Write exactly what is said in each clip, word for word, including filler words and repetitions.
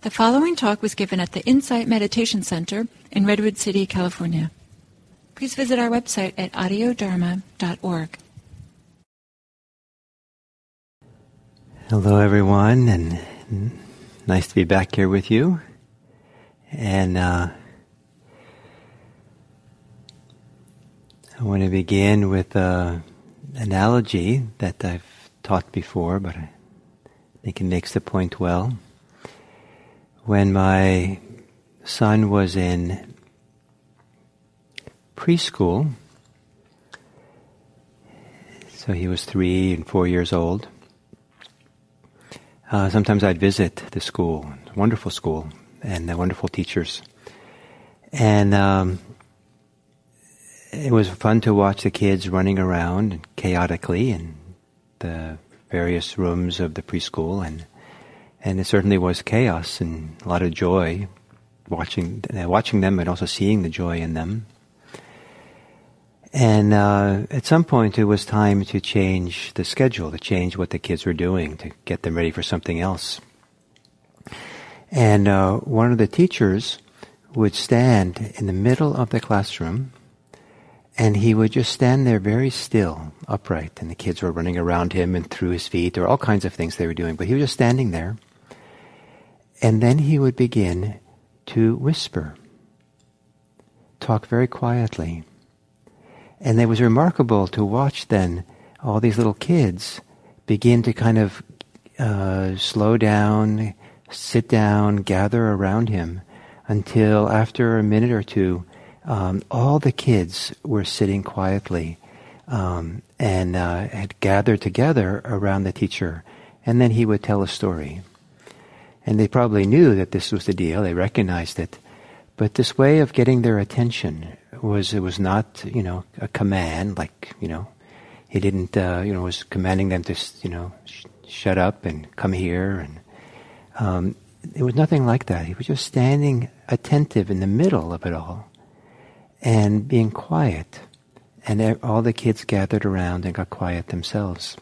The following talk was given at the Insight Meditation Center in Redwood City, California. Please visit our website at audio dharma dot org. Hello, everyone, and nice to be back here with you. And uh, I want to begin with an analogy that I've taught before, but I think it makes the point well. When my son was in preschool, so he was three and four years old, uh, sometimes I'd visit the school, wonderful school, and the wonderful teachers. And um, it was fun to watch the kids running around chaotically in the various rooms of the preschool, and And it certainly was chaos and a lot of joy watching uh, watching them, and also seeing the joy in them. And uh, at some point it was time to change the schedule, to change what the kids were doing, to get them ready for something else. And uh, one of the teachers would stand in the middle of the classroom, and he would just stand there very still, upright, and the kids were running around him and through his feet. There were all kinds of things they were doing, but he was just standing there. And then he would begin to whisper, talk very quietly. And it was remarkable to watch then all these little kids begin to kind of uh, slow down, sit down, gather around him, until after a minute or two, um, all the kids were sitting quietly um, and uh, had gathered together around the teacher. And then he would tell a story. And they probably knew that this was the deal. They recognized it. But this way of getting their attention was, it was not, you know, a command, like, you know, he didn't, uh, you know, was commanding them to, you know, sh- shut up and come here. And um, it was nothing like that. He was just standing attentive in the middle of it all and being quiet. And all the kids gathered around and got quiet themselves.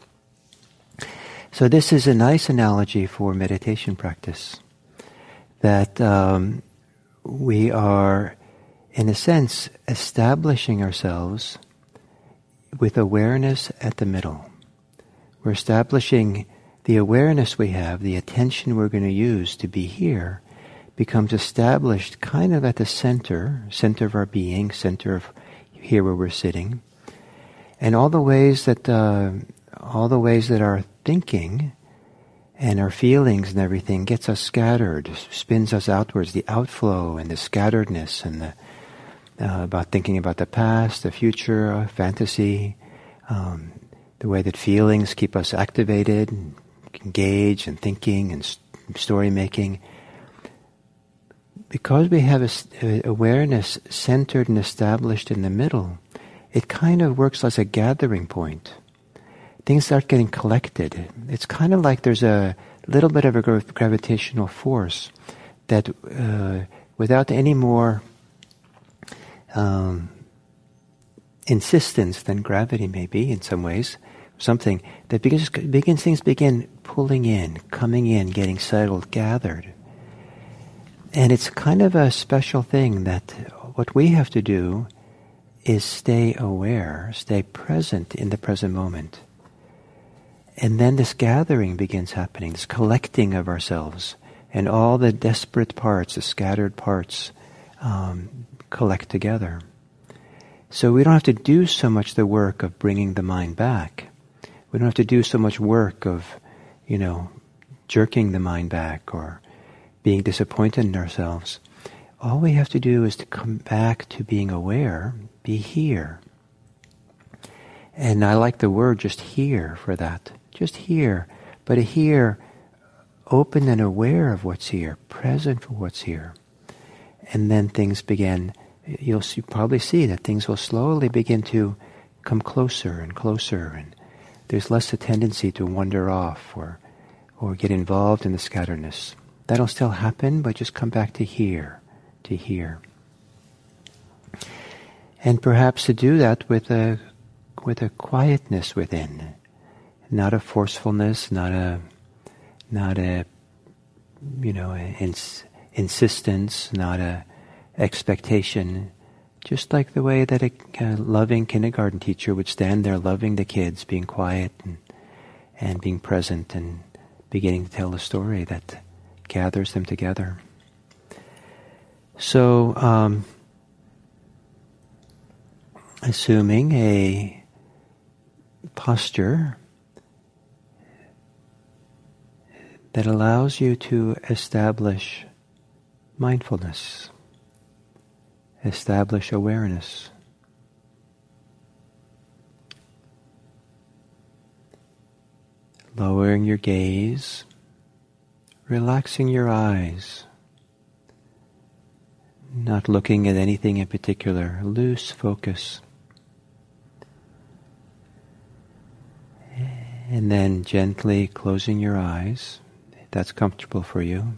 So this is a nice analogy for meditation practice, that um, we are, in a sense, establishing ourselves with awareness at the middle. We're establishing the awareness we have, the attention we're going to use to be here, becomes established kind of at the center, center of our being, center of here where we're sitting. And all the ways that, uh, all the ways that our thinking and our feelings and everything gets us scattered, spins us outwards, the outflow and the scatteredness, and the uh, about thinking about the past, the future, uh, fantasy, um, the way that feelings keep us activated, and engaged, and thinking and st- story making. Because we have a, a awareness centered and established in the middle, it kind of works as a gathering point. Things start getting collected. It's kind of like there's a little bit of a gra- gravitational force that, uh, without any more um, insistence than gravity may be in some ways, something that begins, begins things begin pulling in, coming in, getting settled, gathered. And it's kind of a special thing that what we have to do is stay aware, stay present in the present moment. And then this gathering begins happening, this collecting of ourselves, and all the disparate parts, the scattered parts, um, collect together. So we don't have to do so much the work of bringing the mind back. We don't have to do so much work of, you know, jerking the mind back or being disappointed in ourselves. All we have to do is to come back to being aware, be here. And I like the word just here for that. Just here, but a here open and aware of what's here, present for what's here. And then things begin, you'll see, probably see that things will slowly begin to come closer and closer, and there's less a tendency to wander off or or get involved in the scatteredness. That'll still happen, but just come back to here, to here. And perhaps to do that with a with a quietness within. Not a forcefulness, not a, not a you know, ins- insistence, not a expectation. Just like the way that a, a loving kindergarten teacher would stand there loving the kids, being quiet and, and being present and beginning to tell a story that gathers them together. So, um, assuming a posture that allows you to establish mindfulness, establish awareness. Lowering your gaze, relaxing your eyes, not looking at anything in particular, loose focus. And then gently closing your eyes, if that's comfortable for you.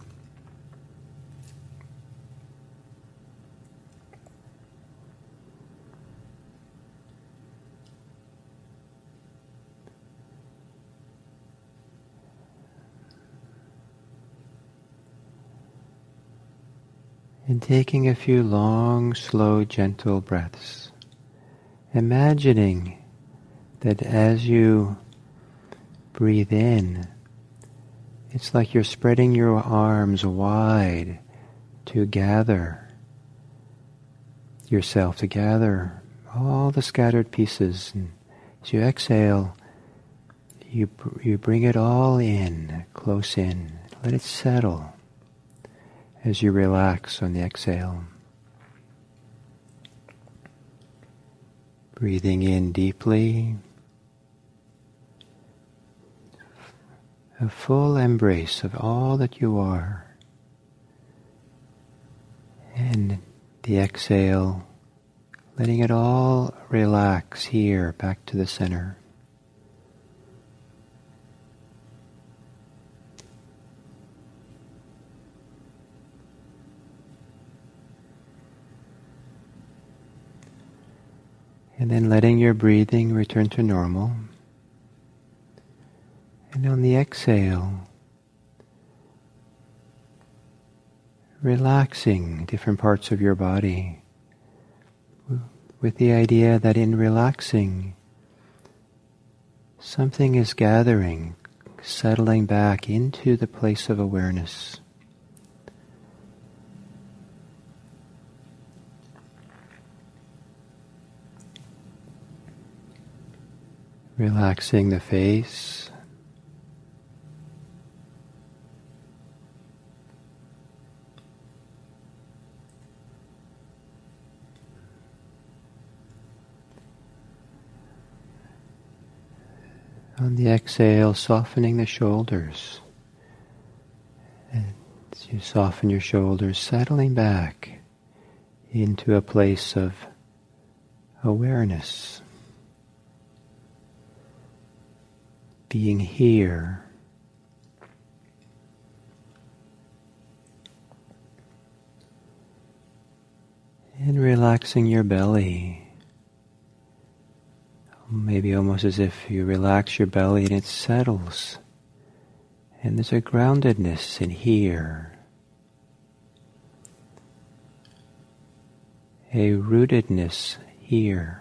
And taking a few long, slow, gentle breaths, imagining that as you breathe in, it's like you're spreading your arms wide to gather yourself, to gather all the scattered pieces. And as you exhale, you you bring it all in, close in. Let it settle as you relax on the exhale. Breathing in deeply. A full embrace of all that you are. And the exhale, letting it all relax here, back to the center. And then letting your breathing return to normal. And on the exhale, relaxing different parts of your body with the idea that in relaxing, something is gathering, settling back into the place of awareness. Relaxing the face. On the exhale, softening the shoulders. And as you soften your shoulders, settling back into a place of awareness. Being here. And relaxing your belly. Maybe almost as if you relax your belly and it settles. And there's a groundedness in here. A rootedness here.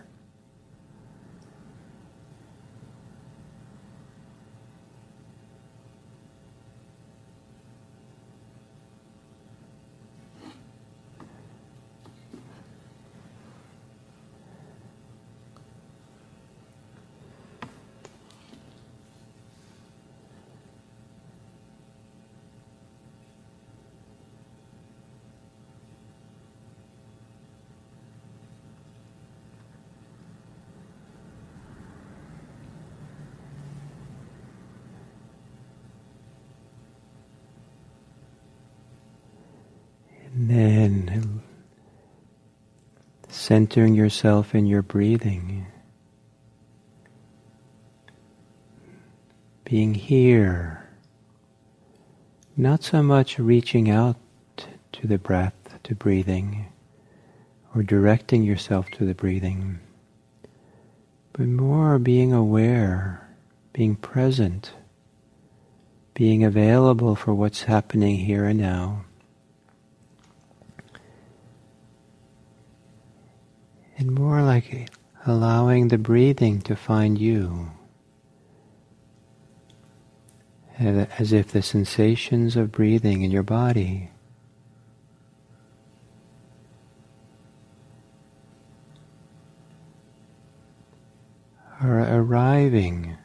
And then centering yourself in your breathing. Being here. Not so much reaching out to the breath, to breathing, or directing yourself to the breathing, but more being aware, being present being available for what's happening here and now. And more like allowing the breathing to find you. As if the sensations of breathing in your body are arriving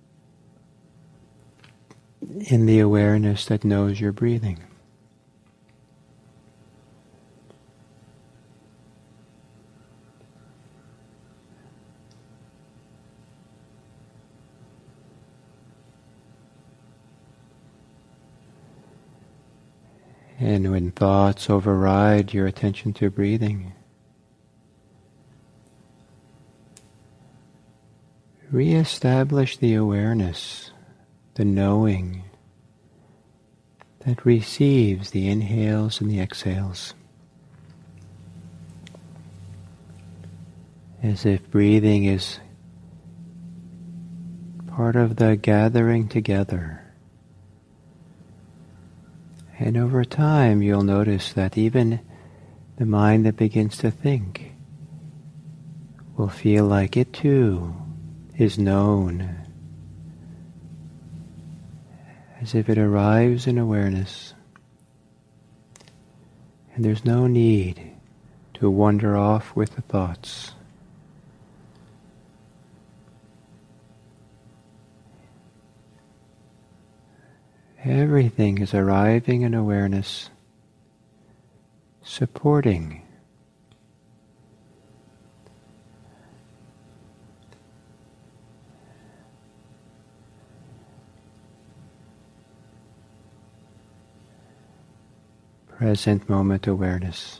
in the awareness that knows you're breathing. And when thoughts override your attention to breathing, re-establish the awareness, the knowing that receives the inhales and the exhales. As if breathing is part of the gathering together. And over time you'll notice that even the mind that begins to think will feel like it too is known, as if it arrives in awareness, and there's no need to wander off with the thoughts. Everything is arriving in awareness, supporting. Present moment awareness.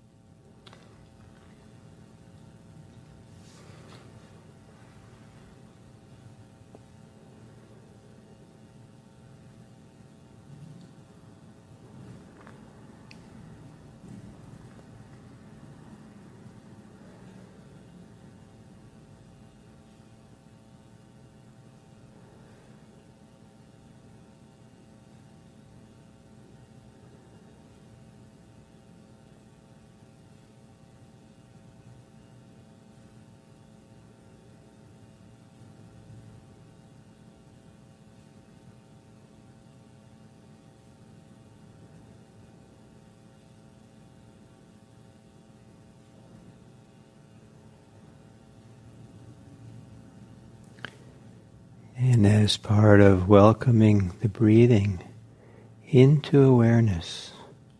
And as part of welcoming the breathing into awareness,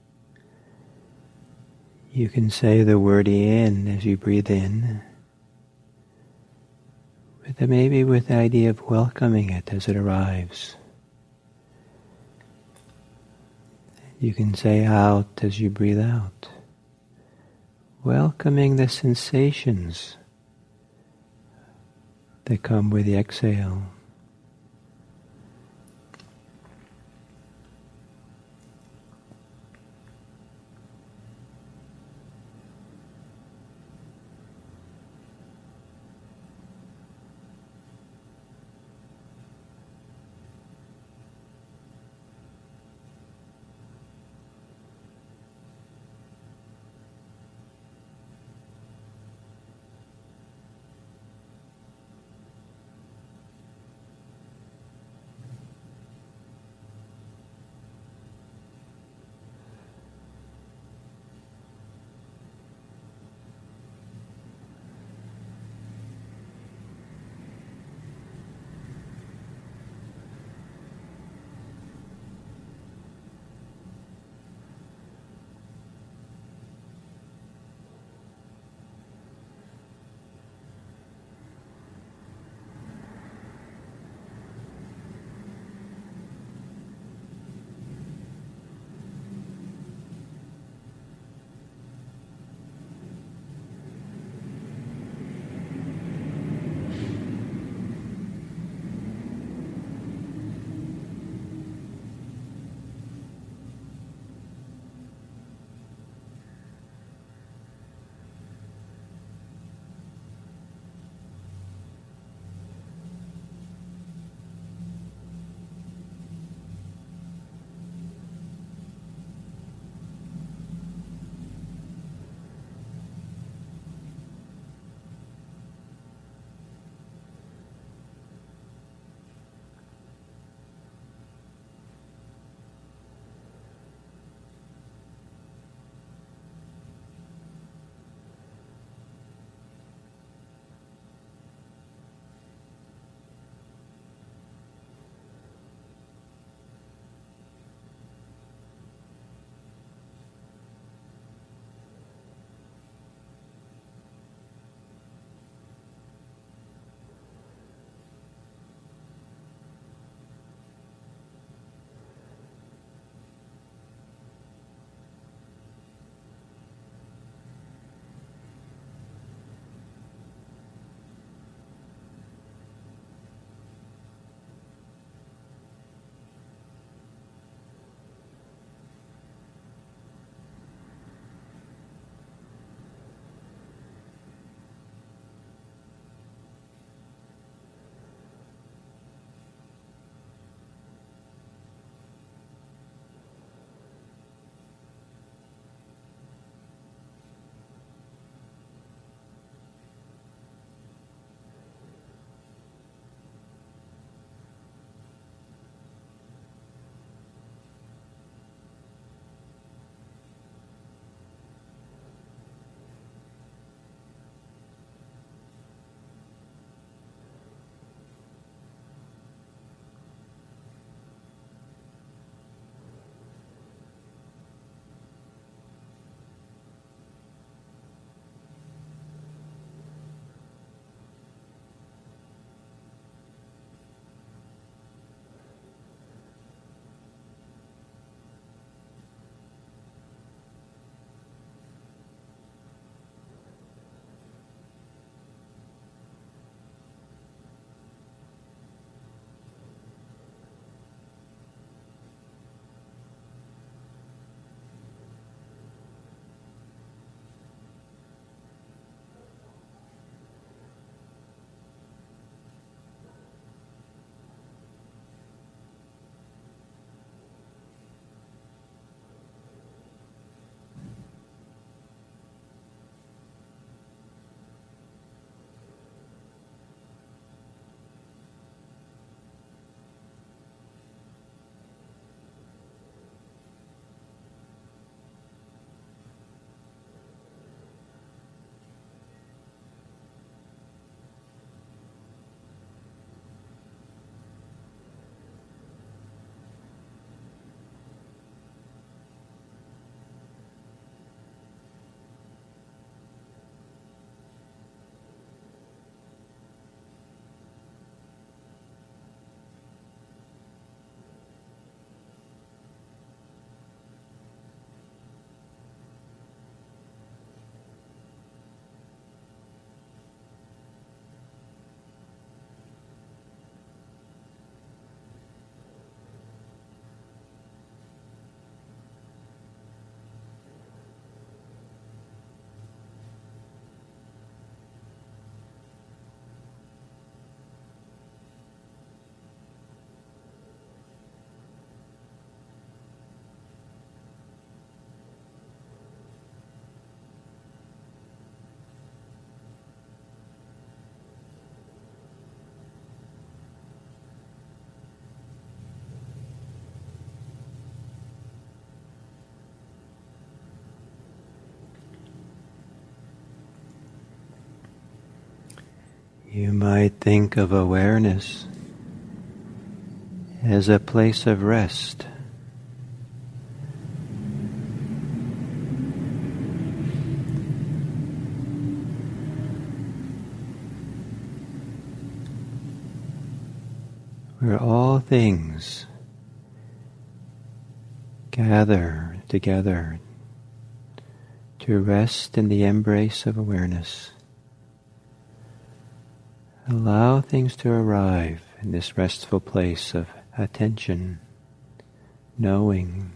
you can say the word in as you breathe in, but maybe with the idea of welcoming it as it arrives. You can say out as you breathe out, welcoming the sensations that come with the exhale. You might think of awareness as a place of rest. Where all things gather together to rest in the embrace of awareness. Allow things to arrive in this restful place of attention, knowing.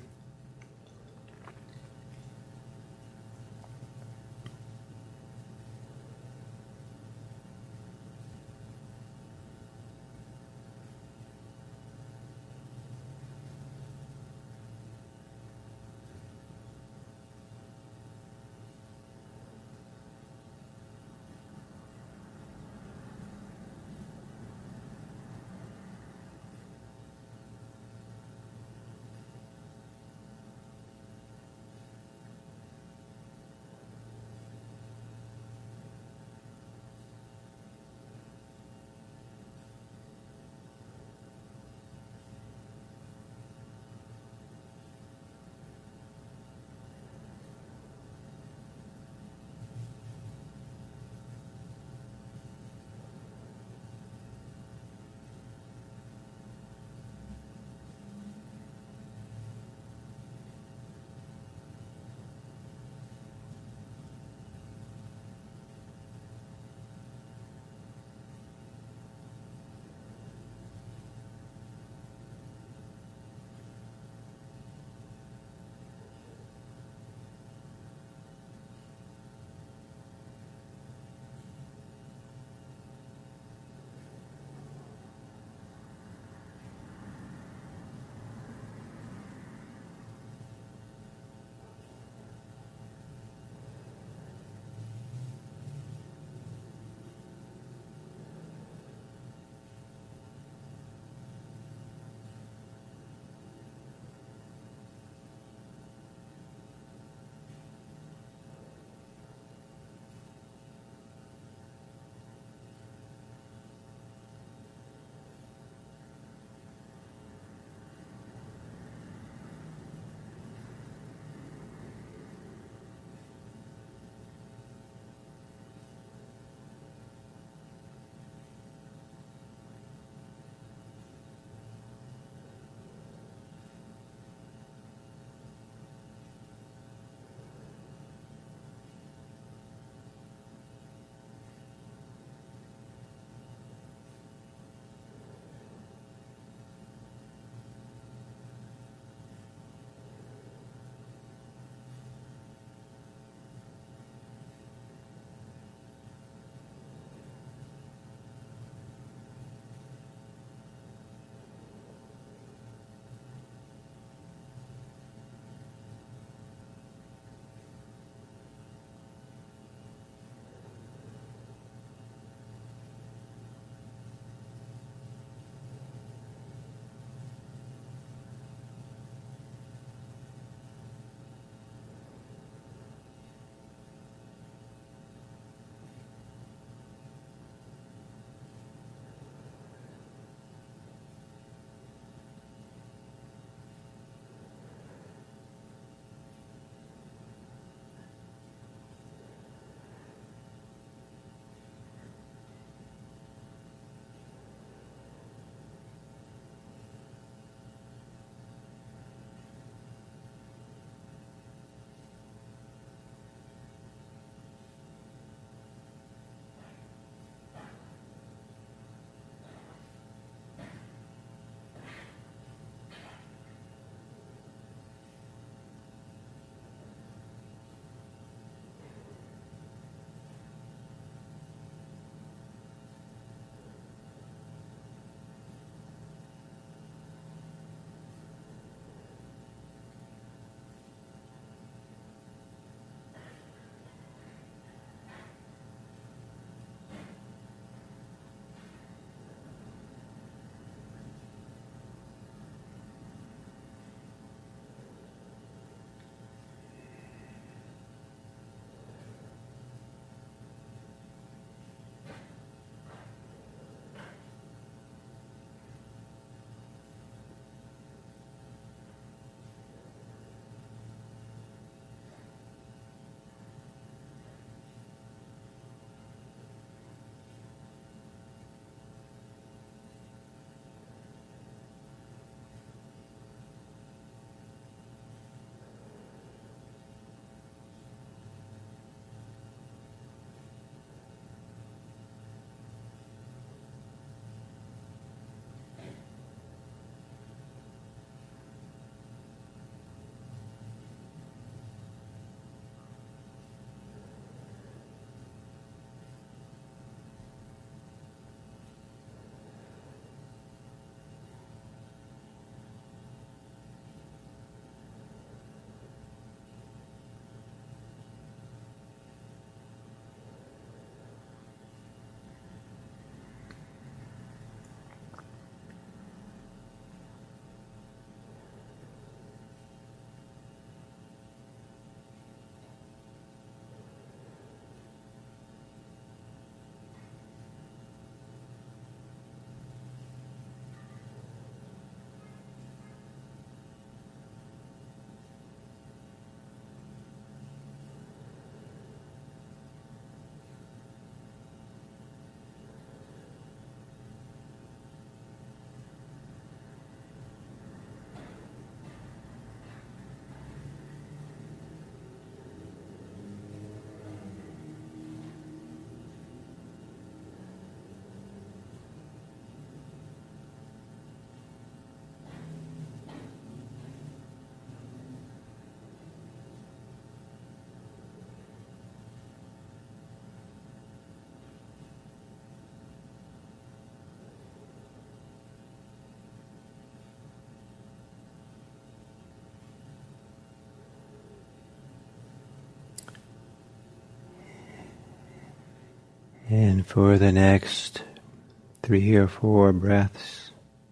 And for the next three or four breaths,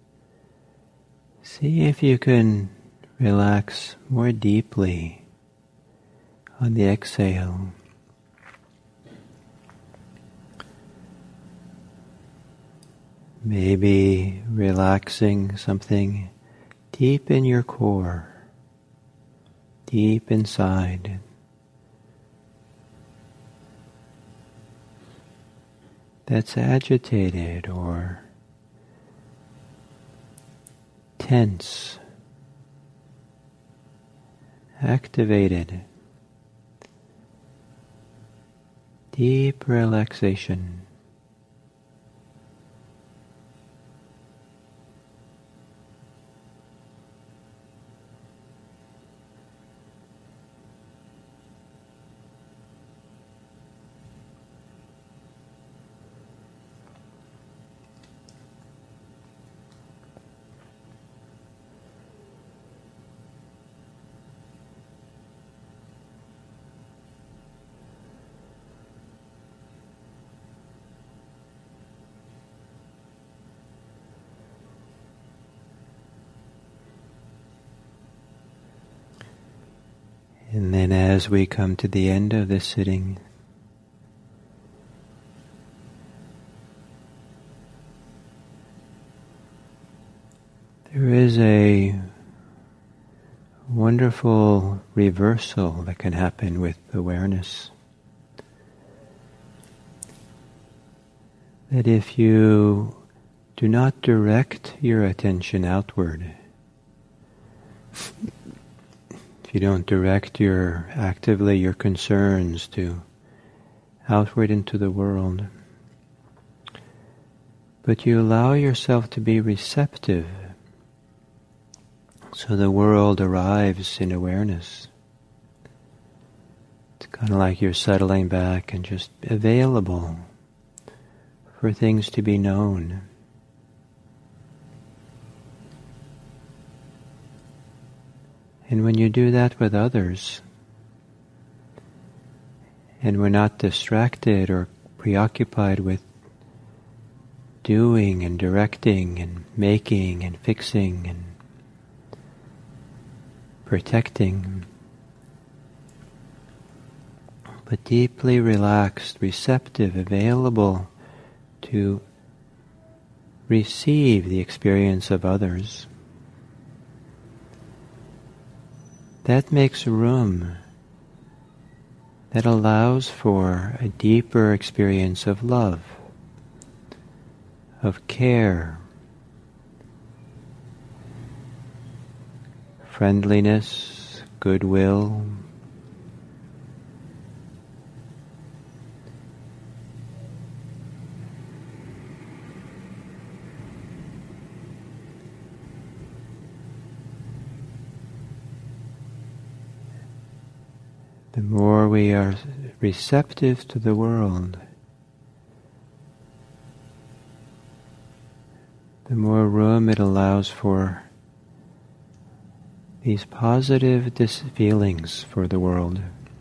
see if you can relax more deeply on the exhale. Maybe relaxing something deep in your core, deep inside. That's agitated or tense, activated. Deep relaxation. And then as we come to the end of this sitting, there is a wonderful reversal that can happen with awareness. That if you do not direct your attention outward, you don't direct your actively your concerns to outward into the world, but you allow yourself to be receptive, so the world arrives in awareness. It's kind of like you're settling back and just available for things to be known. And when you do that with others, and we're not distracted or preoccupied with doing and directing and making and fixing and protecting, but deeply relaxed, receptive, available to receive the experience of others, that makes room, that allows for a deeper experience of love, of care, friendliness, goodwill. The more we are receptive to the world, the more room it allows for these positive dis- feelings for the world.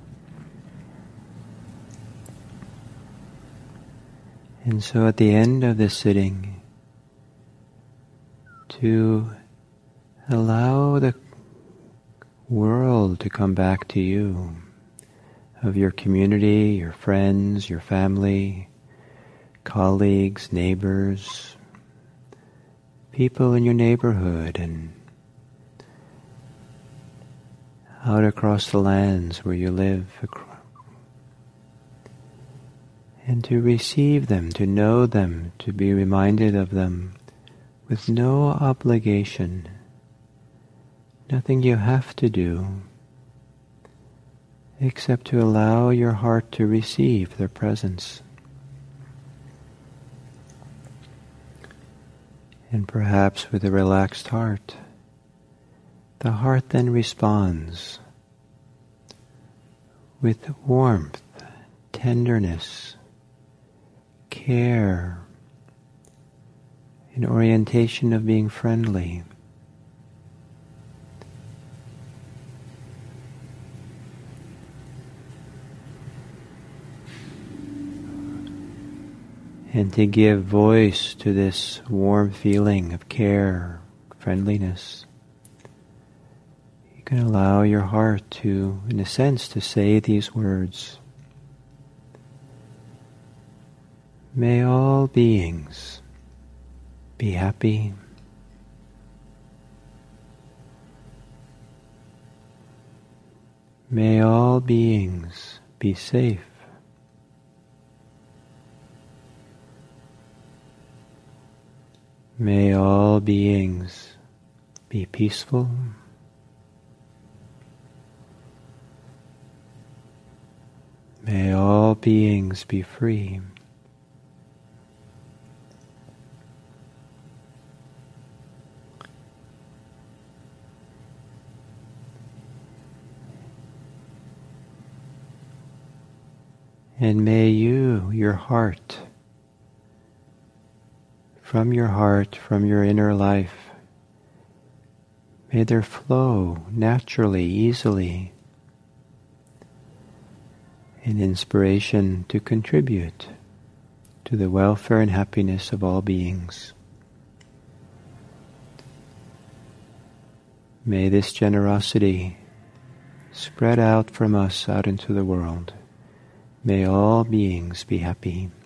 And so at the end of this sitting, to allow the world to come back to you, of your community, your friends, your family, colleagues, neighbors, people in your neighborhood, and out across the lands where you live, and to receive them, to know them, to be reminded of them with no obligation, nothing you have to do, except to allow your heart to receive their presence. And perhaps with a relaxed heart, the heart then responds with warmth, tenderness, care, an orientation of being friendly. and to give voice to this warm feeling of care, friendliness. You can allow your heart to, in a sense, to say these words. May all beings be happy. May all beings be safe. May all beings be peaceful. May all beings be free. And may you, your heart, from your heart, from your inner life, may there flow naturally, easily, an inspiration to contribute to the welfare and happiness of all beings. May this generosity spread out from us out into the world. May all beings be happy.